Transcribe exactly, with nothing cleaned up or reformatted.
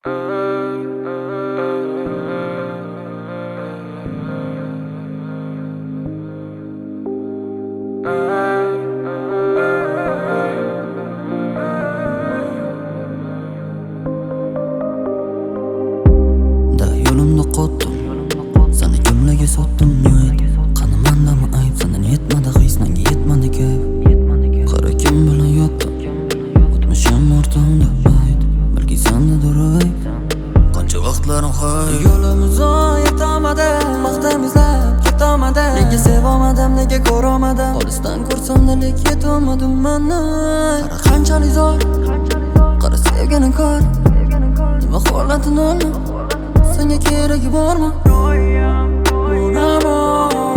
Yo'limda qotdim, seni jumlaga sotdim niyat. Qani mandami ayb, sendan yetmadi his, menga yetmadi kayf. Qara kim bilan yotdim, o'tmishim ortimda ayt. Balki sendadir ayb, qancha vaqtlarim hay. Yo'limiz yetolmadim, vaqtimizlab ketolmadim. Nega sevolmadim, nega ko'rolmadim. Olisdan ko'rsam-da lek yetolmadim meni. Qara qanchalik zo'r, qara sevganing kor. Nima holatin olma, senga keragi bormi? Unaman